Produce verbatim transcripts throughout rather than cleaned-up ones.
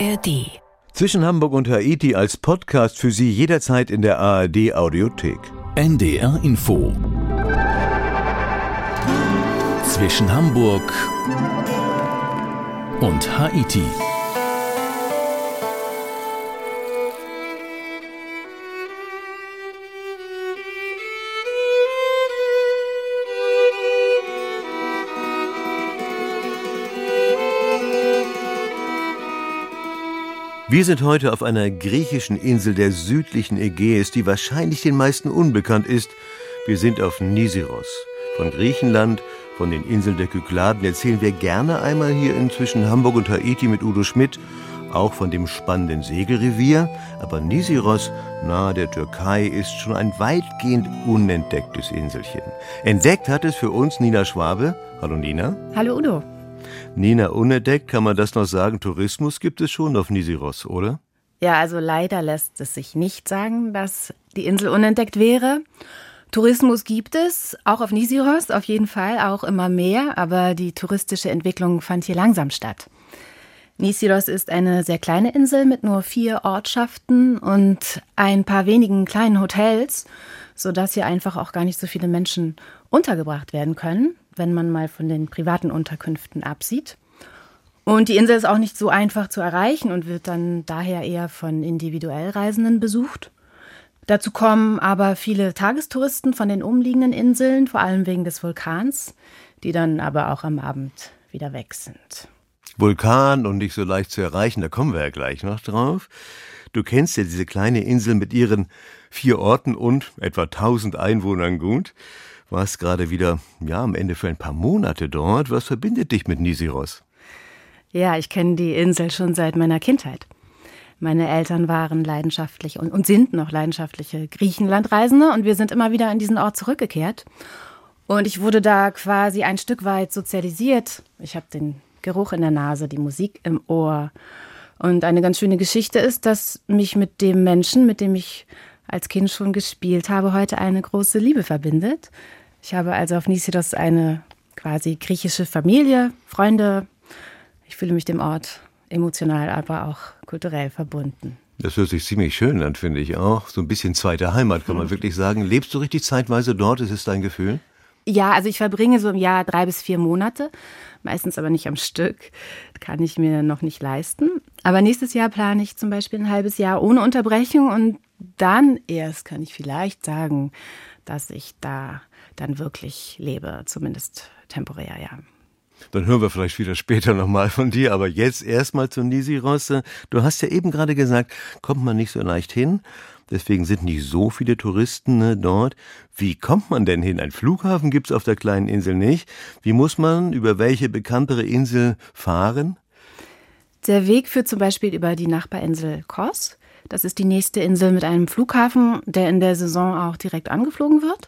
R D. Zwischen Hamburg und Haiti als Podcast für Sie jederzeit in der A R D Audiothek. N D R Info. Zwischen Hamburg und Haiti. Wir sind heute auf einer griechischen Insel der südlichen Ägäis, die wahrscheinlich den meisten unbekannt ist. Wir sind auf Nisyros. Von Griechenland, von den Inseln der Kykladen erzählen wir gerne einmal hier in Zwischen Hamburg und Haiti mit Udo Schmidt, auch von dem spannenden Segelrevier. Aber Nisyros, nahe der Türkei, ist schon ein weitgehend unentdecktes Inselchen. Entdeckt hat es für uns Nina Schwabe. Hallo Nina. Hallo Udo. Nina, unentdeckt, kann man das noch sagen? Tourismus gibt es schon auf Nisyros, oder? Ja, also leider lässt es sich nicht sagen, dass die Insel unentdeckt wäre. Tourismus gibt es, auch auf Nisyros, auf jeden Fall, auch immer mehr, aber die touristische Entwicklung fand hier langsam statt. Nisyros ist eine sehr kleine Insel mit nur vier Ortschaften und ein paar wenigen kleinen Hotels, sodass hier einfach auch gar nicht so viele Menschen untergebracht werden können, wenn man mal von den privaten Unterkünften absieht. Und die Insel ist auch nicht so einfach zu erreichen und wird dann daher eher von individuell Reisenden besucht. Dazu kommen aber viele Tagestouristen von den umliegenden Inseln, vor allem wegen des Vulkans, die dann aber auch am Abend wieder weg sind. Vulkan und nicht so leicht zu erreichen, da kommen wir ja gleich noch drauf. Du kennst ja diese kleine Insel mit ihren vier Orten und etwa tausend Einwohnern gut. Warst gerade wieder, ja, am Ende für ein paar Monate dort. Was verbindet dich mit Nisyros? Ja, ich kenne die Insel schon seit meiner Kindheit. Meine Eltern waren leidenschaftliche und, und sind noch leidenschaftliche Griechenlandreisende und wir sind immer wieder an diesen Ort zurückgekehrt. Und ich wurde da quasi ein Stück weit sozialisiert. Ich habe den Geruch in der Nase, die Musik im Ohr. Und eine ganz schöne Geschichte ist, dass mich mit dem Menschen, mit dem ich als Kind schon gespielt habe, heute eine große Liebe verbindet. Ich habe also auf Nisyros eine quasi griechische Familie, Freunde. Ich fühle mich dem Ort emotional, aber auch kulturell verbunden. Das hört sich ziemlich schön an, finde ich auch. So ein bisschen zweite Heimat, kann man hm. wirklich sagen. Lebst du richtig zeitweise dort? Ist es dein Gefühl? Ja, also ich verbringe so im Jahr drei bis vier Monate, meistens aber nicht am Stück. Kann ich mir noch nicht leisten. Aber nächstes Jahr plane ich zum Beispiel ein halbes Jahr ohne Unterbrechung und dann erst kann ich vielleicht sagen, dass ich da dann wirklich lebe, zumindest temporär, ja. Dann hören wir vielleicht wieder später nochmal von dir, aber jetzt erstmal zu Nisyros. Du hast ja eben gerade gesagt, kommt man nicht so leicht hin, deswegen sind nicht so viele Touristen ne, dort. Wie kommt man denn hin? Ein Flughafen gibt es auf der kleinen Insel nicht. Wie muss man über welche bekanntere Insel fahren? Der Weg führt zum Beispiel über die Nachbarinsel Kos. Das ist die nächste Insel mit einem Flughafen, der in der Saison auch direkt angeflogen wird.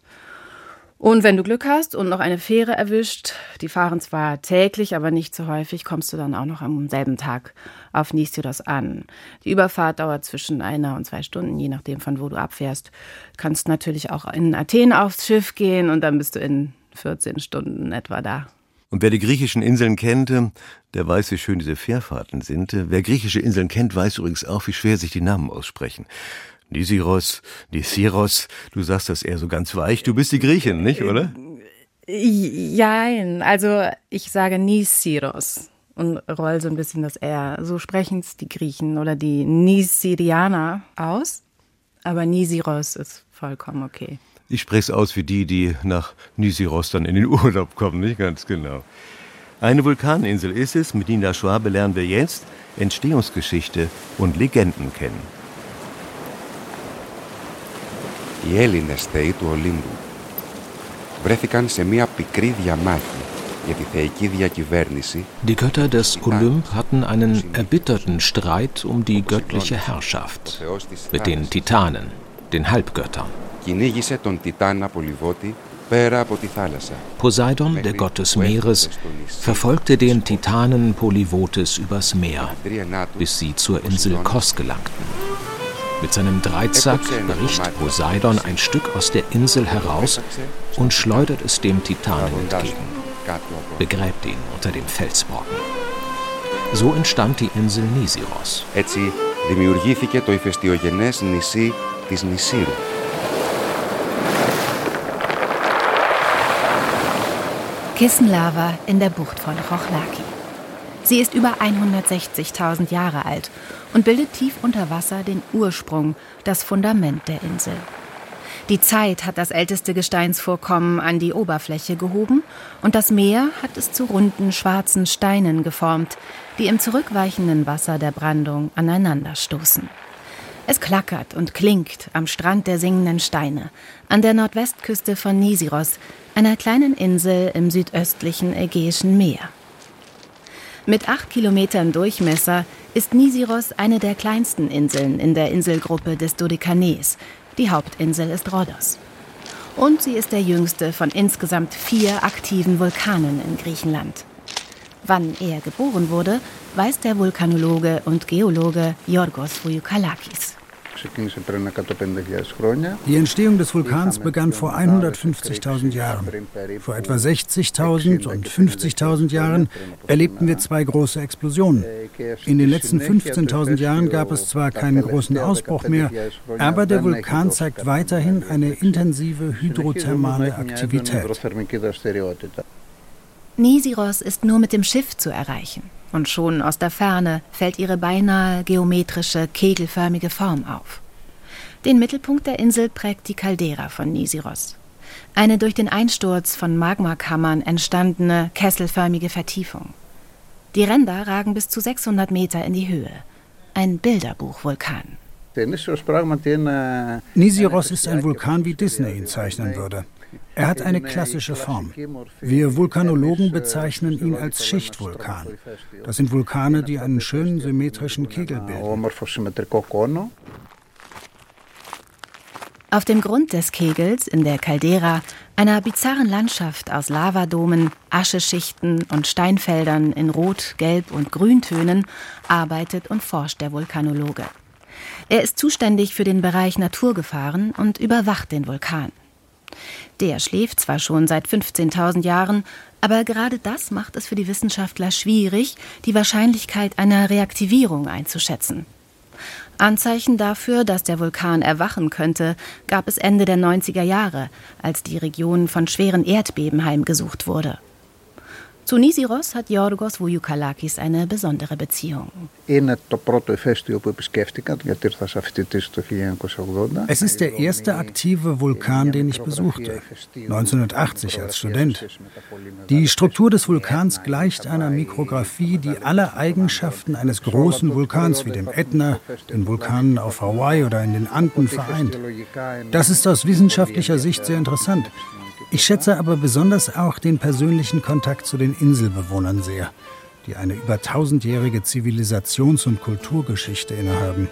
Und wenn du Glück hast und noch eine Fähre erwischt, die fahren zwar täglich, aber nicht so häufig, kommst du dann auch noch am selben Tag auf Nisyros an. Die Überfahrt dauert zwischen einer und zwei Stunden, je nachdem von wo du abfährst. Du kannst natürlich auch in Athen aufs Schiff gehen und dann bist du in vierzehn Stunden etwa da. Und wer die griechischen Inseln kennt, der weiß, wie schön diese Fährfahrten sind. Wer griechische Inseln kennt, weiß übrigens auch, wie schwer sich die Namen aussprechen. Nisyros, Nisyros, du sagst das eher so ganz weich. Du bist die Griechin, nicht, oder? Jein, also ich sage Nisyros und roll so ein bisschen das R. So sprechen es die Griechen oder die Nisyrianer aus, aber Nisyros ist vollkommen okay. Ich spreche es aus wie die, die nach Nisyros dann in den Urlaub kommen, nicht ganz genau. Eine Vulkaninsel ist es, mit Nina Schwabe lernen wir jetzt Entstehungsgeschichte und Legenden kennen. Οι Έλληνες θεοί του Ολύμπου βρέθηκαν σε μια πικρή διαμάχη για τη θεϊκή διακυβέρνηση. Die Götter des Olymp hatten einen erbitterten Streit um die göttliche Herrschaft mit den Titanen, den Halbgöttern. Κυνήγησε τον Τιτάνα Πολυβότη πέρα από τη θάλασσα. Poseidon, der Gott des Meeres, verfolgte den Titanen Polyvotes übers Meer, bis sie zur Insel Kos gelangten. Mit seinem Dreizack bricht Poseidon ein Stück aus der Insel heraus und schleudert es dem Titanen entgegen. Begräbt ihn unter dem Felsbrocken. So entstand die Insel Nisyros. Έτσι δημιουργήθηκε το ηφαιστειογενές νησί της Νησίρου. Kissenlava in der Bucht von Chochlaki. Sie ist über hundertsechzigtausend Jahre alt und bildet tief unter Wasser den Ursprung, das Fundament der Insel. Die Zeit hat das älteste Gesteinsvorkommen an die Oberfläche gehoben und das Meer hat es zu runden, schwarzen Steinen geformt, die im zurückweichenden Wasser der Brandung aneinanderstoßen. Es klackert und klingt am Strand der singenden Steine, an der Nordwestküste von Nisyros, einer kleinen Insel im südöstlichen Ägäischen Meer. Mit acht Kilometern Durchmesser ist Nisyros eine der kleinsten Inseln in der Inselgruppe des Dodekanes. Die Hauptinsel ist Rhodos. Und sie ist der jüngste von insgesamt vier aktiven Vulkanen in Griechenland. Wann er geboren wurde, weiß der Vulkanologe und Geologe Yorgos Voukallakis. Die Entstehung des Vulkans begann vor hundertfünfzigtausend Jahren. Vor etwa sechzigtausend und fünfzigtausend Jahren erlebten wir zwei große Explosionen. In den letzten fünfzehntausend Jahren gab es zwar keinen großen Ausbruch mehr, aber der Vulkan zeigt weiterhin eine intensive hydrothermale Aktivität. Nisyros ist nur mit dem Schiff zu erreichen. Und schon aus der Ferne fällt ihre beinahe geometrische, kegelförmige Form auf. Den Mittelpunkt der Insel prägt die Caldera von Nisyros. Eine durch den Einsturz von Magmakammern entstandene, kesselförmige Vertiefung. Die Ränder ragen bis zu sechshundert Meter in die Höhe. Ein Bilderbuchvulkan. Nisyros ist ein Vulkan, wie Disney ihn zeichnen würde. Er hat eine klassische Form. Wir Vulkanologen bezeichnen ihn als Schichtvulkan. Das sind Vulkane, die einen schönen symmetrischen Kegel bilden. Auf dem Grund des Kegels in der Caldera, einer bizarren Landschaft aus Lavadomen, Ascheschichten und Steinfeldern in Rot-, Gelb- und Grüntönen, arbeitet und forscht der Vulkanologe. Er ist zuständig für den Bereich Naturgefahren und überwacht den Vulkan. Der schläft zwar schon seit fünfzehntausend Jahren, aber gerade das macht es für die Wissenschaftler schwierig, die Wahrscheinlichkeit einer Reaktivierung einzuschätzen. Anzeichen dafür, dass der Vulkan erwachen könnte, gab es Ende der neunziger Jahre, als die Region von schweren Erdbeben heimgesucht wurde. Zu Nisyros hat Yorgos Voukallakis eine besondere Beziehung. Es ist der erste aktive Vulkan, den ich besuchte, neunzehnhundertachtzig als Student. Die Struktur des Vulkans gleicht einer Mikrographie, die alle Eigenschaften eines großen Vulkans wie dem Ätna, den Vulkanen auf Hawaii oder in den Anden vereint. Das ist aus wissenschaftlicher Sicht sehr interessant. Ich schätze aber besonders auch den persönlichen Kontakt zu den Inselbewohnern sehr, die eine über tausendjährige Zivilisations- und Kulturgeschichte innehaben.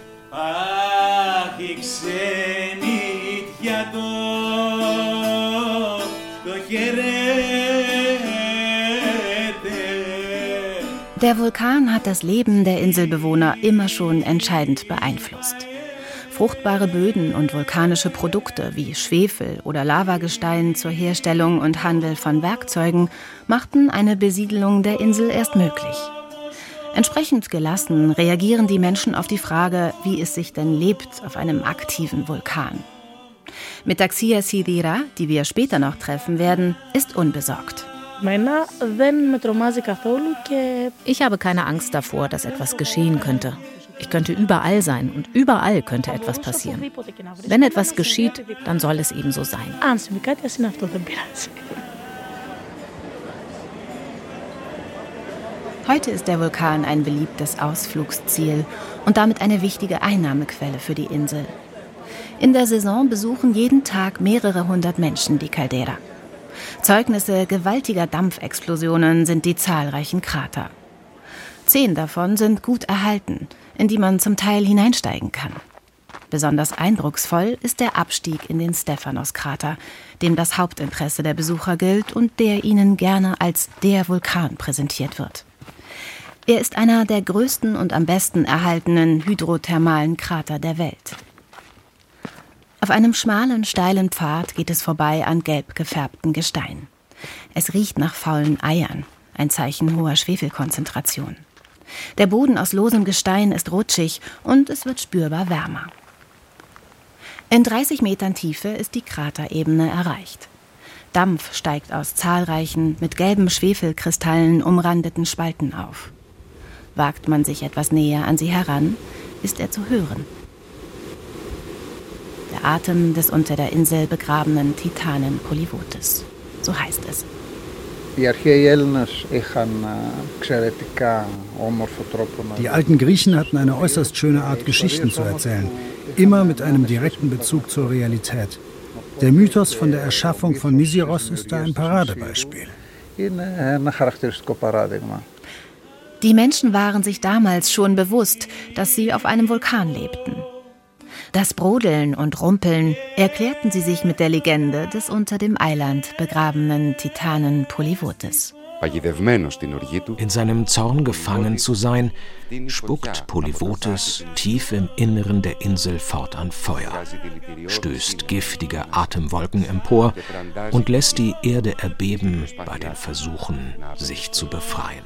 Der Vulkan hat das Leben der Inselbewohner immer schon entscheidend beeinflusst. Fruchtbare Böden und vulkanische Produkte wie Schwefel oder Lavagestein zur Herstellung und Handel von Werkzeugen machten eine Besiedelung der Insel erst möglich. Entsprechend gelassen reagieren die Menschen auf die Frage, wie es sich denn lebt auf einem aktiven Vulkan. Metaxia Sidira, die wir später noch treffen werden, ist unbesorgt. Ich habe keine Angst davor, dass etwas geschehen könnte. Ich könnte überall sein und überall könnte etwas passieren. Wenn etwas geschieht, dann soll es eben so sein. Heute ist der Vulkan ein beliebtes Ausflugsziel und damit eine wichtige Einnahmequelle für die Insel. In der Saison besuchen jeden Tag mehrere hundert Menschen die Caldera. Zeugnisse gewaltiger Dampfexplosionen sind die zahlreichen Krater. Zehn davon sind gut erhalten, in die man zum Teil hineinsteigen kann. Besonders eindrucksvoll ist der Abstieg in den Stephanos-Krater, dem das Hauptinteresse der Besucher gilt und der ihnen gerne als der Vulkan präsentiert wird. Er ist einer der größten und am besten erhaltenen hydrothermalen Krater der Welt. Auf einem schmalen, steilen Pfad geht es vorbei an gelb gefärbtem Gestein. Es riecht nach faulen Eiern, ein Zeichen hoher Schwefelkonzentration. Der Boden aus losem Gestein ist rutschig und es wird spürbar wärmer. In dreißig Metern Tiefe ist die Kraterebene erreicht. Dampf steigt aus zahlreichen, mit gelben Schwefelkristallen umrandeten Spalten auf. Wagt man sich etwas näher an sie heran, ist er zu hören. Der Atem des unter der Insel begrabenen Titanen Polyvotes. So heißt es. Die alten Griechen hatten eine äußerst schöne Art, Geschichten zu erzählen, immer mit einem direkten Bezug zur Realität. Der Mythos von der Erschaffung von Nisyros ist da ein Paradebeispiel. Die Menschen waren sich damals schon bewusst, dass sie auf einem Vulkan lebten. Das Brodeln und Rumpeln erklärten sie sich mit der Legende des unter dem Eiland begrabenen Titanen Polyvotes. In seinem Zorn gefangen zu sein, spuckt Polyvotes tief im Inneren der Insel fortan Feuer, stößt giftige Atemwolken empor und lässt die Erde erbeben bei den Versuchen, sich zu befreien.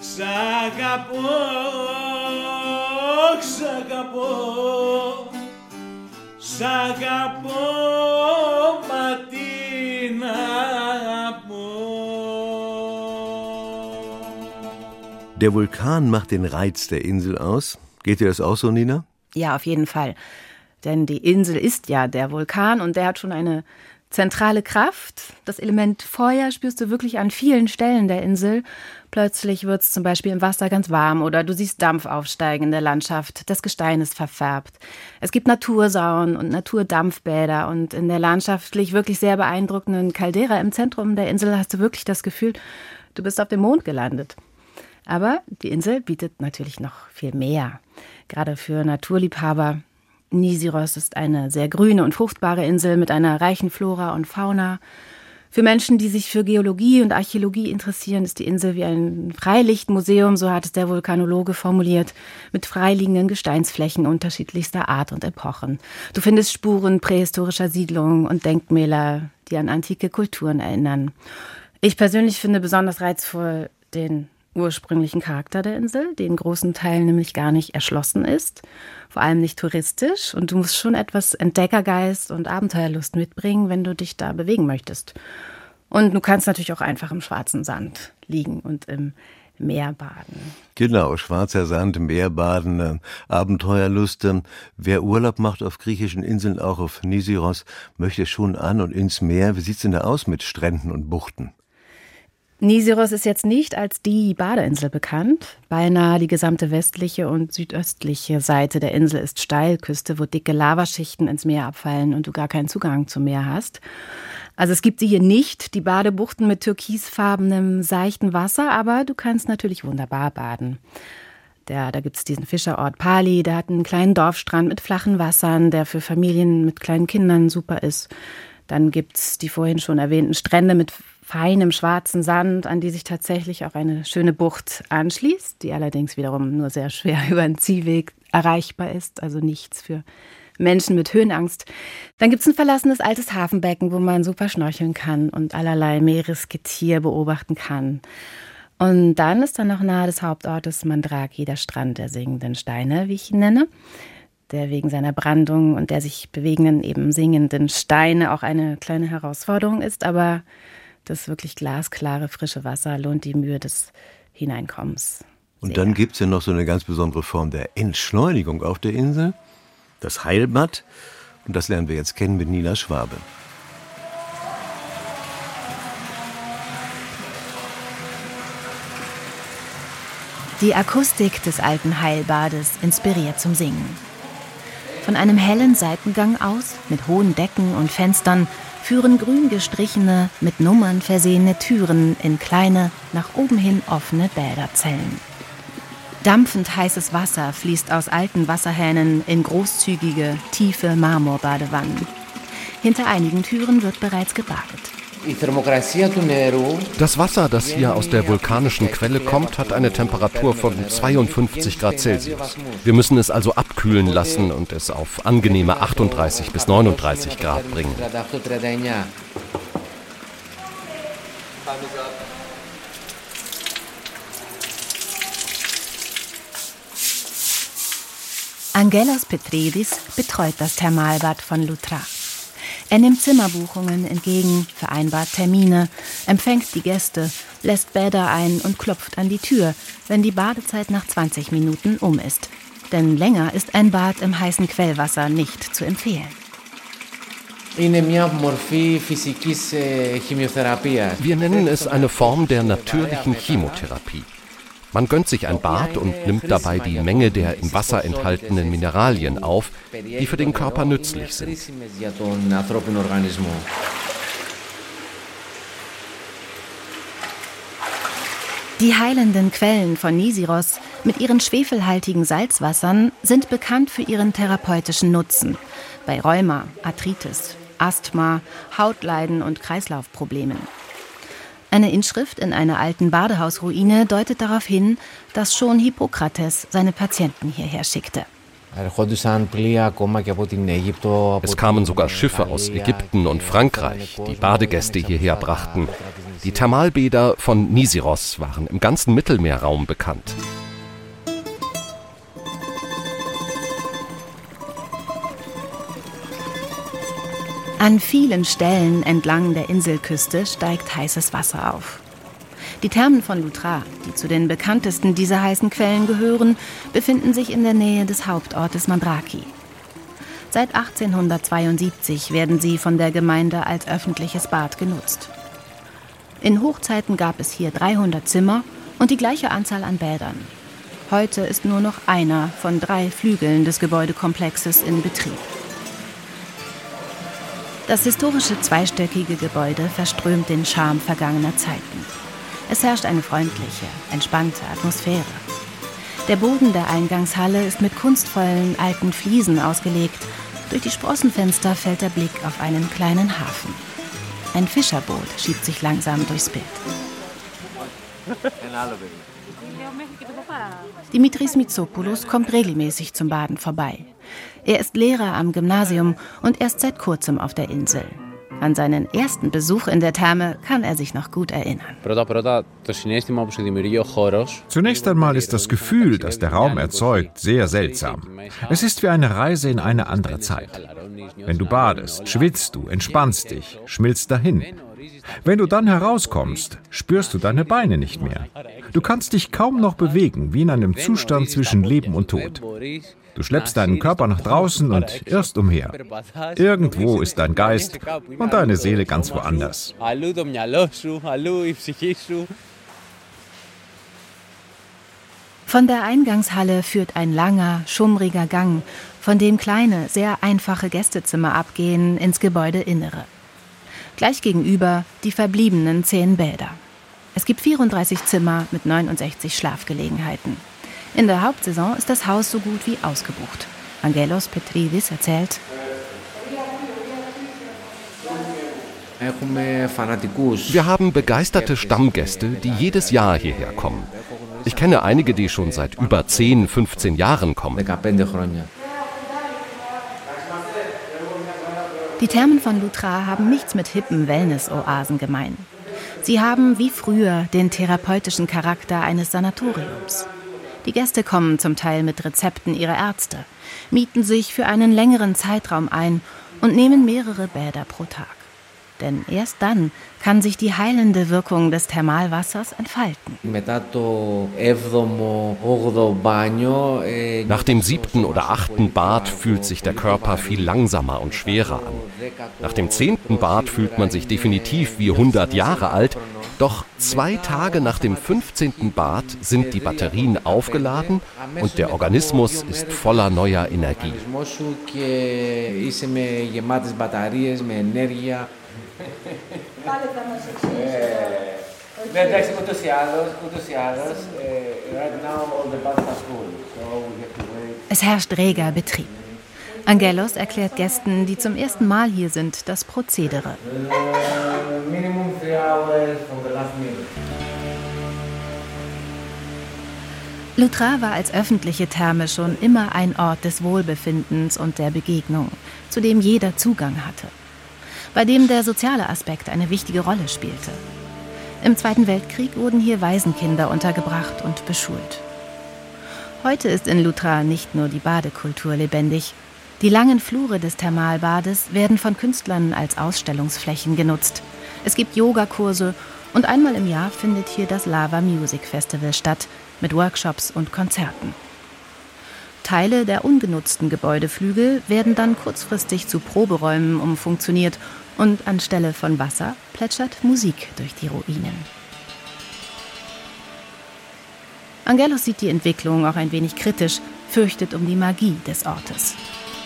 Der Vulkan macht den Reiz der Insel aus. Geht dir das auch so, Nina? Ja, auf jeden Fall. Denn die Insel ist ja der Vulkan und der hat schon eine zentrale Kraft. Das Element Feuer spürst du wirklich an vielen Stellen der Insel. Plötzlich wird es zum Beispiel im Wasser ganz warm oder du siehst Dampf aufsteigen in der Landschaft. Das Gestein ist verfärbt. Es gibt Natursauen und Naturdampfbäder und in der landschaftlich wirklich sehr beeindruckenden Caldera im Zentrum der Insel hast du wirklich das Gefühl, du bist auf dem Mond gelandet. Aber die Insel bietet natürlich noch viel mehr. Gerade für Naturliebhaber. Nisyros ist eine sehr grüne und fruchtbare Insel mit einer reichen Flora und Fauna. Für Menschen, die sich für Geologie und Archäologie interessieren, ist die Insel wie ein Freilichtmuseum, so hat es der Vulkanologe formuliert, mit freiliegenden Gesteinsflächen unterschiedlichster Art und Epochen. Du findest Spuren prähistorischer Siedlungen und Denkmäler, die an antike Kulturen erinnern. Ich persönlich finde besonders reizvoll den ursprünglichen Charakter der Insel, die in großen Teilen nämlich gar nicht erschlossen ist, vor allem nicht touristisch. Und du musst schon etwas Entdeckergeist und Abenteuerlust mitbringen, wenn du dich da bewegen möchtest. Und du kannst natürlich auch einfach im schwarzen Sand liegen und im Meer baden. Genau, schwarzer Sand, Meerbaden, äh, Abenteuerlust. Äh, wer Urlaub macht auf griechischen Inseln, auch auf Nisyros, möchte schon an und ins Meer. Wie sieht's denn da aus mit Stränden und Buchten? Nisyros ist jetzt nicht als die Badeinsel bekannt. Beinahe die gesamte westliche und südöstliche Seite der Insel ist Steilküste, wo dicke Lavaschichten ins Meer abfallen und du gar keinen Zugang zum Meer hast. Also es gibt sie hier nicht, die Badebuchten mit türkisfarbenem, seichten Wasser, aber du kannst natürlich wunderbar baden. Der, da gibt es diesen Fischerort Pali, der hat einen kleinen Dorfstrand mit flachen Wassern, der für Familien mit kleinen Kindern super ist. Dann gibt es die vorhin schon erwähnten Strände mit feinem schwarzen Sand, an die sich tatsächlich auch eine schöne Bucht anschließt, die allerdings wiederum nur sehr schwer über einen Ziehweg erreichbar ist, also nichts für Menschen mit Höhenangst. Dann gibt es ein verlassenes altes Hafenbecken, wo man super schnorcheln kann und allerlei Meeresgetier beobachten kann. Und dann ist dann noch nahe des Hauptortes Mandraki der Strand der singenden Steine, wie ich ihn nenne, der wegen seiner Brandung und der sich bewegenden, eben singenden Steine auch eine kleine Herausforderung ist, aber das wirklich glasklare, frische Wasser lohnt die Mühe des Hineinkommens. Und dann gibt es ja noch so eine ganz besondere Form der Entschleunigung auf der Insel, das Heilbad. Und das lernen wir jetzt kennen mit Nina Schwabe. Die Akustik des alten Heilbades inspiriert zum Singen. Von einem hellen Seitengang aus, mit hohen Decken und Fenstern, führen grün gestrichene, mit Nummern versehene Türen in kleine, nach oben hin offene Bäderzellen. Dampfend heißes Wasser fließt aus alten Wasserhähnen in großzügige, tiefe Marmorbadewannen. Hinter einigen Türen wird bereits gebadet. Das Wasser, das hier aus der vulkanischen Quelle kommt, hat eine Temperatur von zweiundfünfzig Grad Celsius. Wir müssen es also abkühlen lassen und es auf angenehme achtunddreißig bis neununddreißig Grad bringen. Angelos Petridis betreut das Thermalbad von Loutra. Er nimmt Zimmerbuchungen entgegen, vereinbart Termine, empfängt die Gäste, lässt Bäder ein und klopft an die Tür, wenn die Badezeit nach zwanzig Minuten um ist. Denn länger ist ein Bad im heißen Quellwasser nicht zu empfehlen. Wir nennen es eine Form der natürlichen Chemotherapie. Man gönnt sich ein Bad und nimmt dabei die Menge der im Wasser enthaltenen Mineralien auf, die für den Körper nützlich sind. Die heilenden Quellen von Nisyros mit ihren schwefelhaltigen Salzwassern sind bekannt für ihren therapeutischen Nutzen bei Rheuma, Arthritis, Asthma, Hautleiden und Kreislaufproblemen. Eine Inschrift in einer alten Badehausruine deutet darauf hin, dass schon Hippokrates seine Patienten hierher schickte. Es kamen sogar Schiffe aus Ägypten und Frankreich, die Badegäste hierher brachten. Die Thermalbäder von Nisyros waren im ganzen Mittelmeerraum bekannt. An vielen Stellen entlang der Inselküste steigt heißes Wasser auf. Die Thermen von Loutra, die zu den bekanntesten dieser heißen Quellen gehören, befinden sich in der Nähe des Hauptortes Mandraki. Seit achtzehnhundertzweiundsiebzig werden sie von der Gemeinde als öffentliches Bad genutzt. In Hochzeiten gab es hier dreihundert Zimmer und die gleiche Anzahl an Bädern. Heute ist nur noch einer von drei Flügeln des Gebäudekomplexes in Betrieb. Das historische zweistöckige Gebäude verströmt den Charme vergangener Zeiten. Es herrscht eine freundliche, entspannte Atmosphäre. Der Boden der Eingangshalle ist mit kunstvollen alten Fliesen ausgelegt. Durch die Sprossenfenster fällt der Blick auf einen kleinen Hafen. Ein Fischerboot schiebt sich langsam durchs Bild. Dimitris Mitsopoulos kommt regelmäßig zum Baden vorbei. Er ist Lehrer am Gymnasium und erst seit kurzem auf der Insel. An seinen ersten Besuch in der Therme kann er sich noch gut erinnern. Zunächst einmal ist das Gefühl, das der Raum erzeugt, sehr seltsam. Es ist wie eine Reise in eine andere Zeit. Wenn du badest, schwitzt du, entspannst dich, schmilzt dahin. Wenn du dann herauskommst, spürst du deine Beine nicht mehr. Du kannst dich kaum noch bewegen, wie in einem Zustand zwischen Leben und Tod. Du schleppst deinen Körper nach draußen und irrst umher. Irgendwo ist dein Geist und deine Seele ganz woanders. Von der Eingangshalle führt ein langer, schummriger Gang, von dem kleine, sehr einfache Gästezimmer abgehen ins Gebäudeinnere. Gleich gegenüber die verbliebenen zehn Bäder. Es gibt vierunddreißig Zimmer mit neunundsechzig Schlafgelegenheiten. In der Hauptsaison ist das Haus so gut wie ausgebucht. Angelos Petridis erzählt: Wir haben begeisterte Stammgäste, die jedes Jahr hierher kommen. Ich kenne einige, die schon seit über zehn, fünfzehn Jahren kommen. Die Thermen von Loutra haben nichts mit hippen Wellness-Oasen gemein. Sie haben wie früher den therapeutischen Charakter eines Sanatoriums. Die Gäste kommen zum Teil mit Rezepten ihrer Ärzte, mieten sich für einen längeren Zeitraum ein und nehmen mehrere Bäder pro Tag. Denn erst dann kann sich die heilende Wirkung des Thermalwassers entfalten. Nach dem siebten oder achten Bad fühlt sich der Körper viel langsamer und schwerer an. Nach dem zehnten Bad fühlt man sich definitiv wie hundert Jahre alt. Doch zwei Tage nach dem fünfzehnten Bad sind die Batterien aufgeladen und der Organismus ist voller neuer Energie. Es herrscht reger Betrieb. Angelos erklärt Gästen, die zum ersten Mal hier sind, das Prozedere. Loutra war als öffentliche Therme schon immer ein Ort des Wohlbefindens und der Begegnung, zu dem jeder Zugang hatte, bei dem der soziale Aspekt eine wichtige Rolle spielte. Im Zweiten Weltkrieg wurden hier Waisenkinder untergebracht und beschult. Heute ist in Loutra nicht nur die Badekultur lebendig. Die langen Flure des Thermalbades werden von Künstlern als Ausstellungsflächen genutzt. Es gibt Yogakurse und einmal im Jahr findet hier das Lava Music Festival statt, mit Workshops und Konzerten. Teile der ungenutzten Gebäudeflügel werden dann kurzfristig zu Proberäumen umfunktioniert und anstelle von Wasser plätschert Musik durch die Ruinen. Angelos sieht die Entwicklung auch ein wenig kritisch, fürchtet um die Magie des Ortes.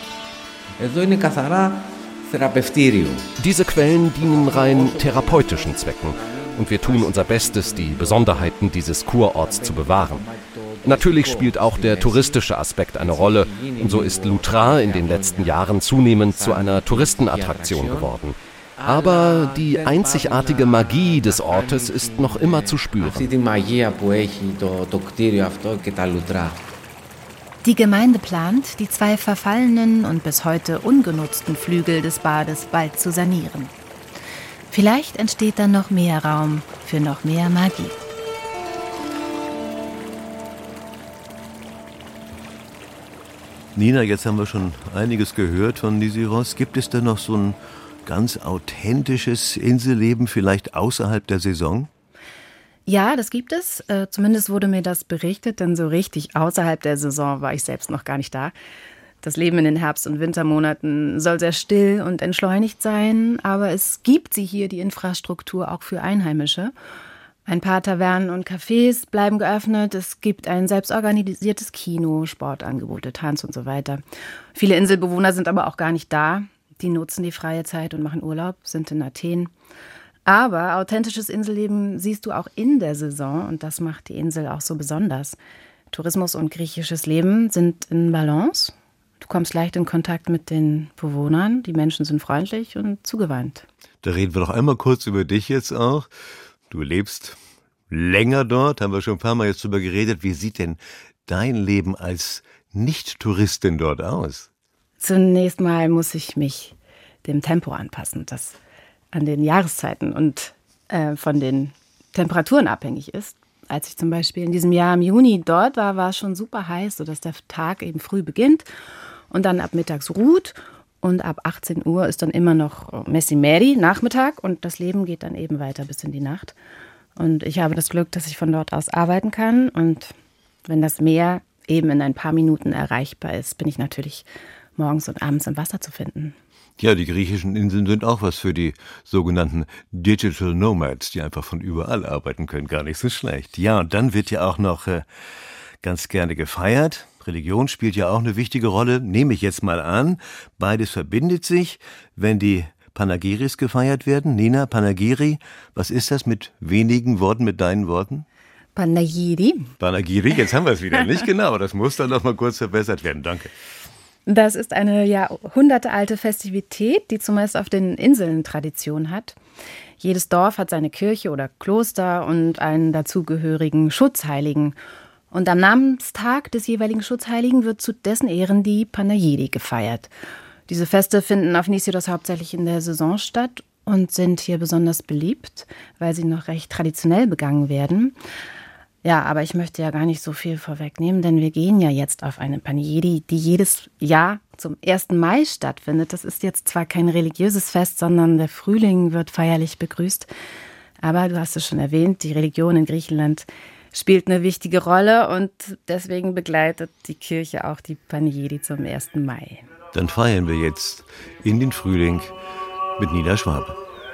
Diese Quellen dienen rein therapeutischen Zwecken und wir tun unser Bestes, die Besonderheiten dieses Kurorts zu bewahren. Natürlich spielt auch der touristische Aspekt eine Rolle und so ist Loutra in den letzten Jahren zunehmend zu einer Touristenattraktion geworden. Aber die einzigartige Magie des Ortes ist noch immer zu spüren. Die Gemeinde plant, die zwei verfallenen und bis heute ungenutzten Flügel des Bades bald zu sanieren. Vielleicht entsteht dann noch mehr Raum für noch mehr Magie. Nina, jetzt haben wir schon einiges gehört von Niziros. Gibt es denn noch so ein ganz authentisches Inselleben, vielleicht außerhalb der Saison? Ja, das gibt es. Äh, zumindest wurde mir das berichtet, denn so richtig außerhalb der Saison war ich selbst noch gar nicht da. Das Leben in den Herbst- und Wintermonaten soll sehr still und entschleunigt sein, aber es gibt sie hier, die Infrastruktur, auch für Einheimische. Ein paar Tavernen und Cafés bleiben geöffnet. Es gibt ein selbstorganisiertes Kino, Sportangebote, Tanz und so weiter. Viele Inselbewohner sind aber auch gar nicht da. Die nutzen die freie Zeit und machen Urlaub, sind in Athen. Aber authentisches Inselleben siehst du auch in der Saison und das macht die Insel auch so besonders. Tourismus und griechisches Leben sind in Balance. Du kommst leicht in Kontakt mit den Bewohnern. Die Menschen sind freundlich und zugewandt. Da reden wir noch einmal kurz über dich jetzt auch. Du lebst länger dort, haben wir schon ein paar Mal jetzt drüber geredet. Wie sieht denn dein Leben als Nicht-Touristin dort aus? Zunächst mal muss ich mich dem Tempo anpassen, das an den Jahreszeiten und äh, von den Temperaturen abhängig ist. Als ich zum Beispiel in diesem Jahr im Juni dort war, war es schon super heiß, sodass der Tag eben früh beginnt und dann ab mittags ruht. Und ab achtzehn Uhr ist dann immer noch Messimeri, Nachmittag, und das Leben geht dann eben weiter bis in die Nacht. Und ich habe das Glück, dass ich von dort aus arbeiten kann. Und wenn das Meer eben in ein paar Minuten erreichbar ist, bin ich natürlich morgens und abends im Wasser zu finden. Ja, die griechischen Inseln sind auch was für die sogenannten Digital Nomads, die einfach von überall arbeiten können. Gar nicht so schlecht. Ja, und dann wird ja auch noch äh, ganz gerne gefeiert. Religion spielt ja auch eine wichtige Rolle, nehme ich jetzt mal an. Beides verbindet sich, wenn die Panagiris gefeiert werden. Nina, Panagiri, was ist das mit wenigen Worten, mit deinen Worten? Panagiri. Panagiri, jetzt haben wir es wieder, nicht genau. Das muss dann noch mal kurz verbessert werden. Danke. Das ist eine jahrhundertealte Festivität, die zumeist auf den Inseln Tradition hat. Jedes Dorf hat seine Kirche oder Kloster und einen dazugehörigen Schutzheiligen. Und am Namenstag des jeweiligen Schutzheiligen wird zu dessen Ehren die Panagiri gefeiert. Diese Feste finden auf Niziros hauptsächlich in der Saison statt und sind hier besonders beliebt, weil sie noch recht traditionell begangen werden. Ja, aber ich möchte ja gar nicht so viel vorwegnehmen, denn wir gehen ja jetzt auf eine Panagiri, die jedes Jahr zum ersten Mai stattfindet. Das ist jetzt zwar kein religiöses Fest, sondern der Frühling wird feierlich begrüßt. Aber du hast es schon erwähnt, die Religion in Griechenland spielt eine wichtige Rolle und deswegen begleitet die Kirche auch die Panagiri zum ersten Mai. Dann feiern wir jetzt in den Frühling mit Nina Schwabe.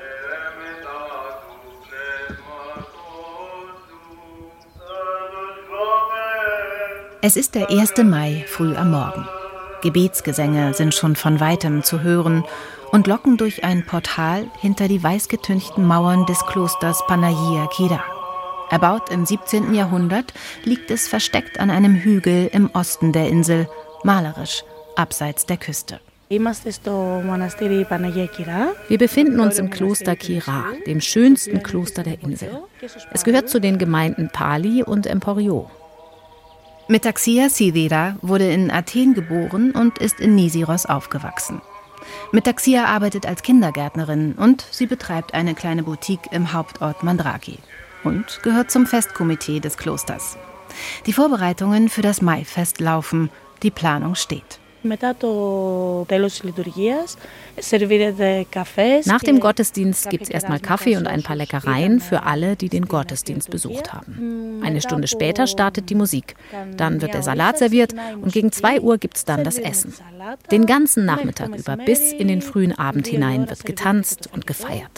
Es ist der erste Mai, früh am Morgen. Gebetsgesänge sind schon von Weitem zu hören und locken durch ein Portal hinter die weißgetünchten Mauern des Klosters Panagia Kira. Erbaut im siebzehnten Jahrhundert, liegt es versteckt an einem Hügel im Osten der Insel, malerisch, abseits der Küste. Wir befinden uns im Kloster Kira, dem schönsten Kloster der Insel. Es gehört zu den Gemeinden Pali und Emporio. Metaxia Sidira wurde in Athen geboren und ist in Niziros aufgewachsen. Metaxia arbeitet als Kindergärtnerin und sie betreibt eine kleine Boutique im Hauptort Mandraki und gehört zum Festkomitee des Klosters. Die Vorbereitungen für das Maifest laufen. Die Planung steht. Nach dem Gottesdienst gibt es erstmal Kaffee und ein paar Leckereien für alle, die den Gottesdienst besucht haben. Eine Stunde später startet die Musik. Dann wird der Salat serviert und gegen zwei Uhr gibt es dann das Essen. Den ganzen Nachmittag über bis in den frühen Abend hinein wird getanzt und gefeiert.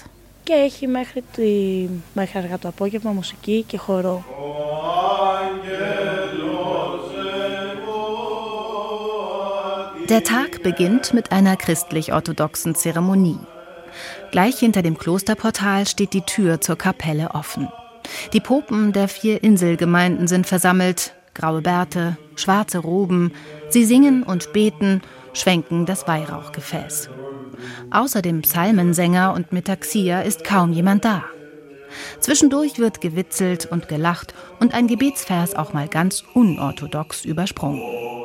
Der Tag beginnt mit einer christlich-orthodoxen Zeremonie. Gleich hinter dem Klosterportal steht die Tür zur Kapelle offen. Die Popen der vier Inselgemeinden sind versammelt, graue Bärte, schwarze Roben. Sie singen und beten, schwenken das Weihrauchgefäß. Außer dem Psalmensänger und Metaxia ist kaum jemand da. Zwischendurch wird gewitzelt und gelacht und ein Gebetsvers auch mal ganz unorthodox übersprungen.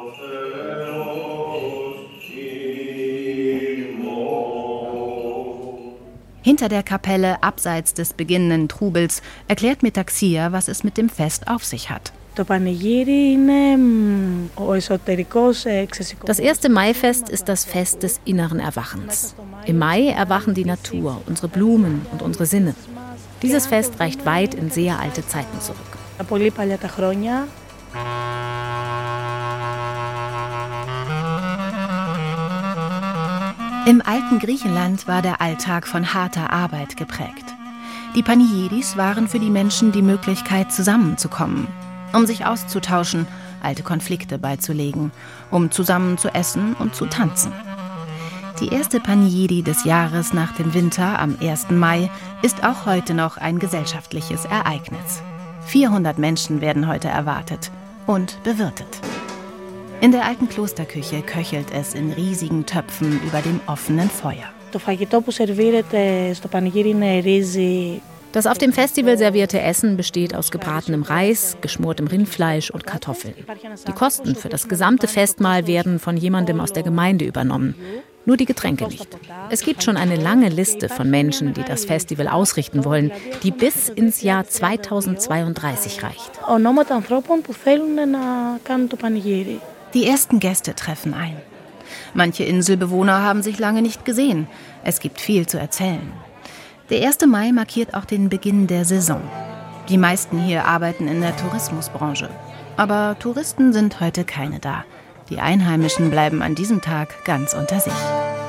Hinter der Kapelle, abseits des beginnenden Trubels, erklärt Metaxia, was es mit dem Fest auf sich hat. Das erste Maifest ist das Fest des inneren Erwachens. Im Mai erwachen die Natur, unsere Blumen und unsere Sinne. Dieses Fest reicht weit in sehr alte Zeiten zurück. Im alten Griechenland war der Alltag von harter Arbeit geprägt. Die Panegyris waren für die Menschen die Möglichkeit, zusammenzukommen, um sich auszutauschen, alte Konflikte beizulegen, um zusammen zu essen und zu tanzen. Die erste Panegyri des Jahres nach dem Winter am ersten Mai ist auch heute noch ein gesellschaftliches Ereignis. vierhundert Menschen werden heute erwartet und bewirtet. In der alten Klosterküche köchelt es in riesigen Töpfen über dem offenen Feuer. Das auf dem Festival servierte Essen besteht aus gebratenem Reis, geschmortem Rindfleisch und Kartoffeln. Die Kosten für das gesamte Festmahl werden von jemandem aus der Gemeinde übernommen. Nur die Getränke nicht. Es gibt schon eine lange Liste von Menschen, die das Festival ausrichten wollen, die bis ins Jahr zweitausendzweiunddreißig reicht. Die ersten Gäste treffen ein. Manche Inselbewohner haben sich lange nicht gesehen. Es gibt viel zu erzählen. Der erste Mai markiert auch den Beginn der Saison. Die meisten hier arbeiten in der Tourismusbranche. Aber Touristen sind heute keine da. Die Einheimischen bleiben an diesem Tag ganz unter sich.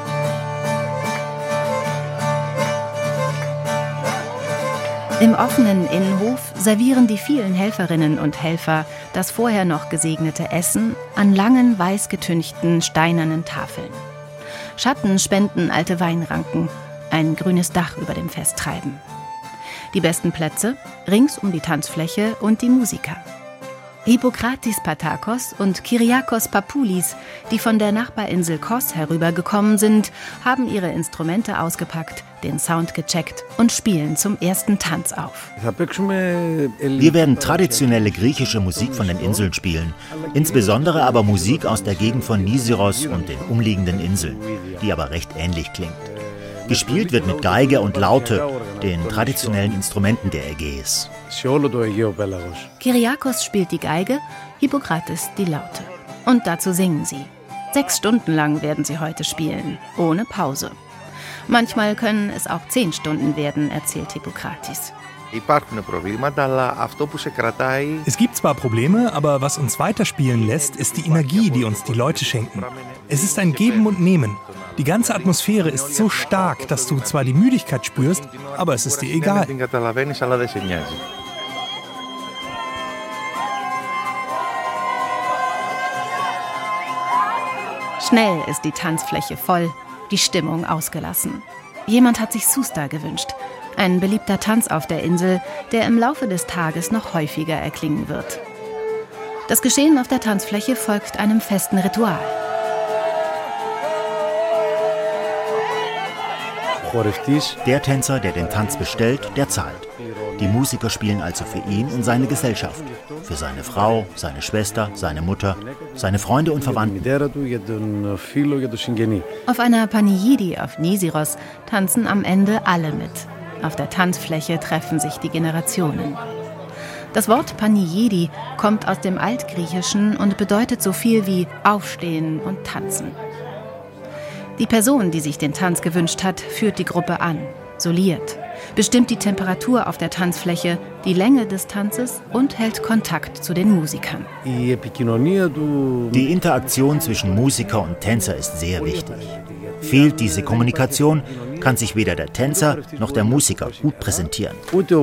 Im offenen Innenhof servieren die vielen Helferinnen und Helfer das vorher noch gesegnete Essen an langen, weiß getünchten, steinernen Tafeln. Schatten spenden alte Weinranken, ein grünes Dach über dem Fest treiben. Die besten Plätze rings um die Tanzfläche und die Musiker. Hippokrates Patakos und Kyriakos Papoulis, die von der Nachbarinsel Kos herübergekommen sind, haben ihre Instrumente ausgepackt, den Sound gecheckt und spielen zum ersten Tanz auf. Wir werden traditionelle griechische Musik von den Inseln spielen, insbesondere aber Musik aus der Gegend von Nisyros und den umliegenden Inseln, die aber recht ähnlich klingt. Gespielt wird mit Geige und Laute, den traditionellen Instrumenten der Ägäis. Kyriakos spielt die Geige, Hippokrates die Laute. Und dazu singen sie. Sechs Stunden lang werden sie heute spielen, ohne Pause. Manchmal können es auch zehn Stunden werden, erzählt Hippokrates. Es gibt zwar Probleme, aber was uns weiterspielen lässt, ist die Energie, die uns die Leute schenken. Es ist ein Geben und Nehmen. Die ganze Atmosphäre ist so stark, dass du zwar die Müdigkeit spürst, aber es ist dir egal. Schnell ist die Tanzfläche voll, die Stimmung ausgelassen. Jemand hat sich Susta gewünscht. Ein beliebter Tanz auf der Insel, der im Laufe des Tages noch häufiger erklingen wird. Das Geschehen auf der Tanzfläche folgt einem festen Ritual. Der Tänzer, der den Tanz bestellt, der zahlt. Die Musiker spielen also für ihn und seine Gesellschaft. Für seine Frau, seine Schwester, seine Mutter, seine Freunde und Verwandten. Auf einer Panegyri auf Nisyros tanzen am Ende alle mit. Auf der Tanzfläche treffen sich die Generationen. Das Wort Panieri kommt aus dem Altgriechischen und bedeutet so viel wie aufstehen und tanzen. Die Person, die sich den Tanz gewünscht hat, führt die Gruppe an, soliert, bestimmt die Temperatur auf der Tanzfläche, die Länge des Tanzes und hält Kontakt zu den Musikern. Die Interaktion zwischen Musiker und Tänzer ist sehr wichtig. Fehlt diese Kommunikation, kann sich weder der Tänzer noch der Musiker gut präsentieren.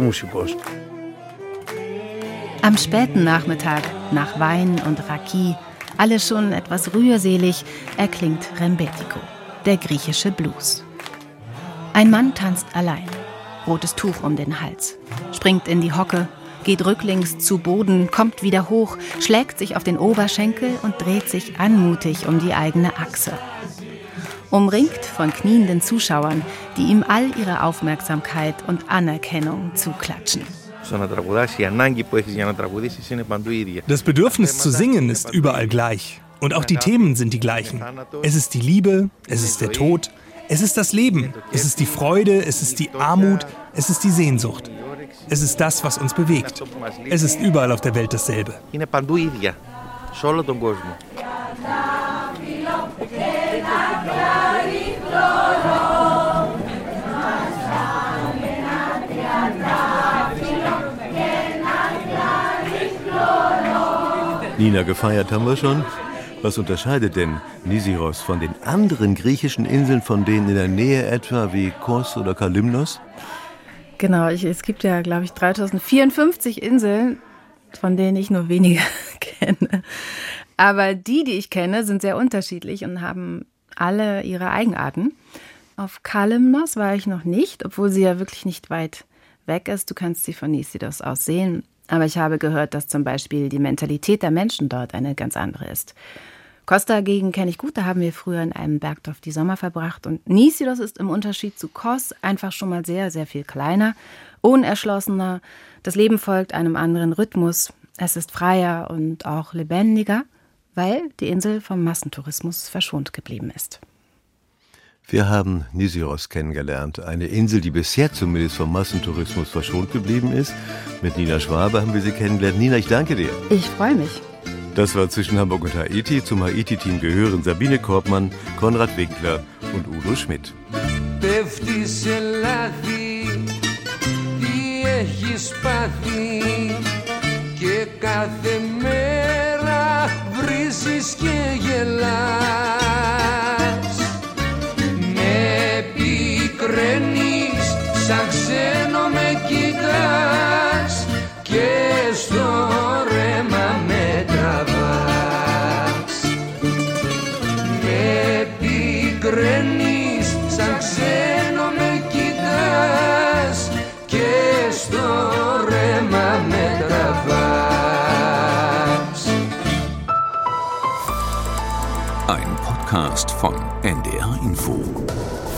Am späten Nachmittag, nach Wein und Raki, alle schon etwas rührselig, erklingt Rembetiko, der griechische Blues. Ein Mann tanzt allein, rotes Tuch um den Hals, springt in die Hocke, geht rücklings zu Boden, kommt wieder hoch, schlägt sich auf den Oberschenkel und dreht sich anmutig um die eigene Achse. Umringt von knienden Zuschauern, die ihm all ihre Aufmerksamkeit und Anerkennung zuklatschen. Das Bedürfnis zu singen ist überall gleich. Und auch die Themen sind die gleichen. Es ist die Liebe, es ist der Tod, es ist das Leben, es ist die Freude, es ist die Armut, es ist die Sehnsucht. Es ist das, was uns bewegt. Es ist überall auf der Welt dasselbe. Nina, gefeiert haben wir schon. Was unterscheidet denn Nisyros von den anderen griechischen Inseln, von denen in der Nähe etwa wie Kos oder Kalymnos? Genau, ich, es gibt ja, glaube ich, dreitausendvierundfünfzig Inseln, von denen ich nur wenige kenne. Aber die, die ich kenne, sind sehr unterschiedlich und haben alle ihre Eigenarten. Auf Kalymnos war ich noch nicht, obwohl sie ja wirklich nicht weit weg ist. Du kannst sie von Nisyros aus sehen. Aber ich habe gehört, dass zum Beispiel die Mentalität der Menschen dort eine ganz andere ist. Kos dagegen kenne ich gut, da haben wir früher in einem Bergdorf die Sommer verbracht. Und Nisyros ist im Unterschied zu Kos einfach schon mal sehr, sehr viel kleiner, unerschlossener. Das Leben folgt einem anderen Rhythmus. Es ist freier und auch lebendiger, weil die Insel vom Massentourismus verschont geblieben ist. Wir haben Nisyros kennengelernt, eine Insel, die bisher zumindest vom Massentourismus verschont geblieben ist. Mit Nina Schwabe haben wir sie kennengelernt. Nina, ich danke dir. Ich freue mich. Das war Zwischen Hamburg und Haiti. Zum Haiti-Team gehören Sabine Korbmann, Konrad Winkler und Udo Schmidt. Πέφτει σε λάδι, τι έχεις πάθει και κάθε μέρα βρίζεις και γελάς. Με πικραίνεις, σαν ξένο με κοιτάς και στο ρέμα με τραβάς. Με πικραίνεις, σαν ξένο με κοιτάς και στο ρέμα με τραβάς. Ein Podcast von N D R Info.